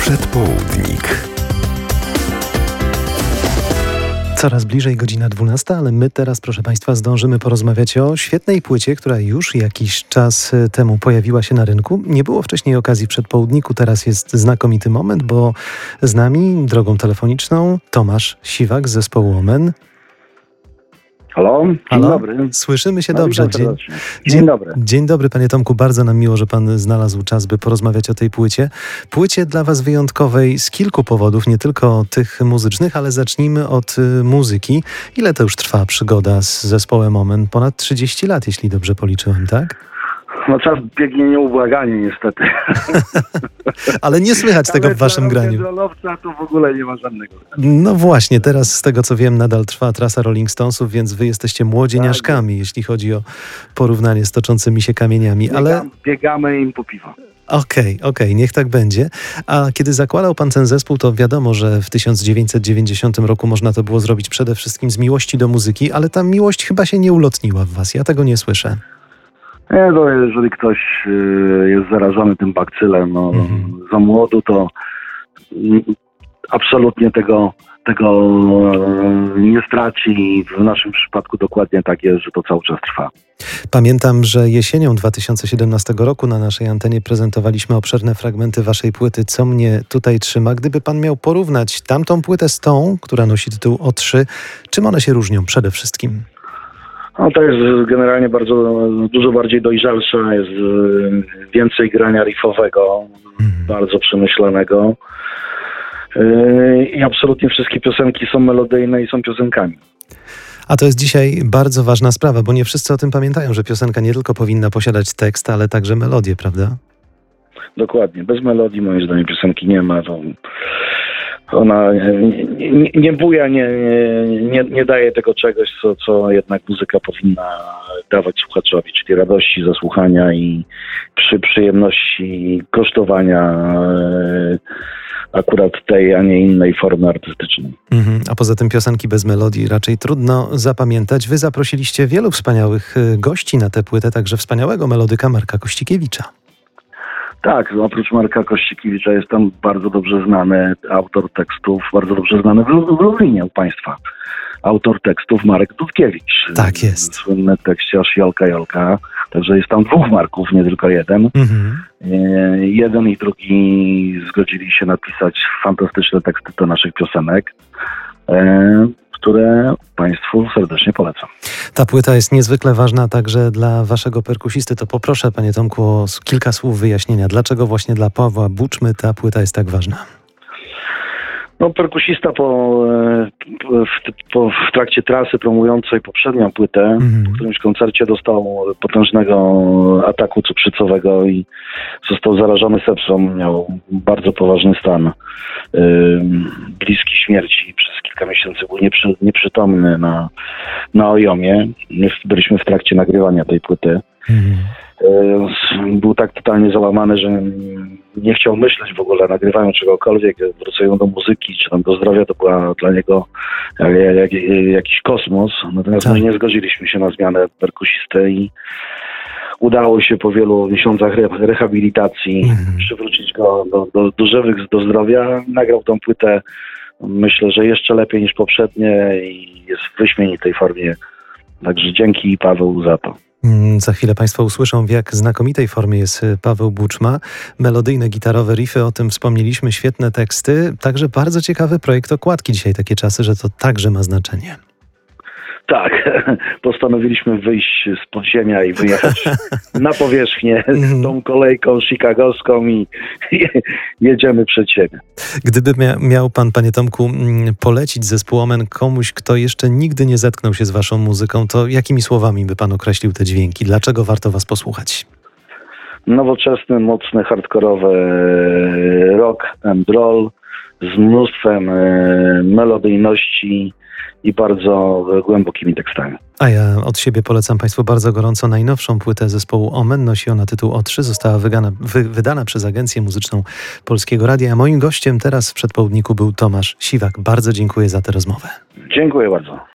Przedpołudnik. Coraz bliżej godzina 12, ale my teraz, proszę Państwa, zdążymy porozmawiać o świetnej płycie, która już jakiś czas temu pojawiła się na rynku. Nie było wcześniej okazji w Przedpołudniku, teraz jest znakomity moment, bo z nami drogą telefoniczną Tomasz Siwak z zespołu Omen. Halo, dzień dobry. Słyszymy się dobrze. Dzień dobry. Dzień dobry, panie Tomku. Bardzo nam miło, że pan znalazł czas, by porozmawiać o tej płycie. Płycie dla was wyjątkowej z kilku powodów, nie tylko tych muzycznych, ale zacznijmy od muzyki. Ile to już trwa przygoda z zespołem Omen? Ponad 30 lat, jeśli dobrze policzyłem, tak? No czas biegnie nieubłaganie niestety. Ale nie słychać tego w waszym graniu. Rolowca to w ogóle nie ma żadnego. No właśnie, teraz z tego co wiem nadal trwa trasa Rolling Stonesów, więc wy jesteście młodzieniaszkami, jeśli chodzi o porównanie z toczącymi się kamieniami. Biegamy im po piwo. Okej, niech tak będzie. A kiedy zakładał pan ten zespół, to wiadomo, że w 1990 roku można to było zrobić przede wszystkim z miłości do muzyki, ale ta miłość chyba się nie ulotniła w was. Ja tego nie słyszę. Nie, no, jeżeli ktoś jest zarażony tym bakcylem za młodu, to absolutnie tego nie straci. W naszym przypadku dokładnie tak jest, że to cały czas trwa. Pamiętam, że jesienią 2017 roku na naszej antenie prezentowaliśmy obszerne fragmenty waszej płyty Co mnie tutaj trzyma. Gdyby pan miał porównać tamtą płytę z tą, która nosi tytuł O3, czym one się różnią przede wszystkim? No to jest generalnie dużo bardziej dojrzalsza, jest więcej grania riffowego, bardzo przemyślanego i absolutnie wszystkie piosenki są melodyjne i są piosenkami. A to jest dzisiaj bardzo ważna sprawa, bo nie wszyscy o tym pamiętają, że piosenka nie tylko powinna posiadać tekst, ale także melodię, prawda? Dokładnie. Bez melodii moim zdaniem piosenki nie ma. Ona nie buja, nie daje tego czegoś, co jednak muzyka powinna dawać słuchaczowi, czyli radości ze słuchania i przyjemności kosztowania akurat tej, a nie innej formy artystycznej. A poza tym piosenki bez melodii raczej trudno zapamiętać. Wy zaprosiliście wielu wspaniałych gości na tę płytę, także wspaniałego melodyka Marka Kościkiewicza. Tak, oprócz Marka Kościkiewicza jest tam bardzo dobrze znany autor tekstów, bardzo dobrze znany w Lublinie u państwa. Autor tekstów Marek Dudkiewicz. Tak jest. Słynny tekściarz Jolka. Także jest tam dwóch Marków, nie tylko jeden. Jeden i drugi zgodzili się napisać fantastyczne teksty do naszych piosenek, które państwu serdecznie polecam. Ta płyta jest niezwykle ważna także dla waszego perkusisty. To poproszę, panie Tomku, o kilka słów wyjaśnienia. Dlaczego właśnie dla Pawła Buczmy ta płyta jest tak ważna? No, perkusista w trakcie trasy promującej poprzednią płytę w którymś koncercie dostał potężnego ataku cukrzycowego i został zarażony sepsą. Miał bardzo poważny stan, bliski śmierci. Przez kilka miesięcy był nieprzytomny na OJOM-ie. My byliśmy w trakcie nagrywania tej płyty. Był tak totalnie załamany, że nie chciał myśleć w ogóle, nagrywają czegokolwiek, wracają do muzyki, czy tam do zdrowia, to była dla niego jakiś kosmos. Natomiast my nie zgodziliśmy się na zmianę perkusisty i udało się po wielu miesiącach rehabilitacji przywrócić go do zdrowia. Nagrał tą płytę, myślę, że jeszcze lepiej niż poprzednie i jest w wyśmienitej formie. Także dzięki Paweł za to. Za chwilę państwo usłyszą, w jak znakomitej formie jest Paweł Buczma. Melodyjne, gitarowe riffy, o tym wspomnieliśmy, świetne teksty. Także bardzo ciekawy projekt okładki dzisiaj, takie czasy, że to także ma znaczenie. Tak, postanowiliśmy wyjść z podziemia i wyjechać na powierzchnię tą kolejką chicagowską i jedziemy przed siebie. Gdyby miał pan, panie Tomku, polecić zespół Omen komuś, kto jeszcze nigdy nie zetknął się z waszą muzyką, to jakimi słowami by pan określił te dźwięki? Dlaczego warto was posłuchać? Nowoczesny, mocny, hardkorowy rock and roll z mnóstwem melodyjności i bardzo głębokimi tekstami. A ja od siebie polecam państwu bardzo gorąco najnowszą płytę zespołu Omen. Nosi ona tytuł O3. Została wydana przez Agencję Muzyczną Polskiego Radia. A moim gościem teraz w Przedpołudniku był Tomasz Siwak. Bardzo dziękuję za tę rozmowę. Dziękuję bardzo.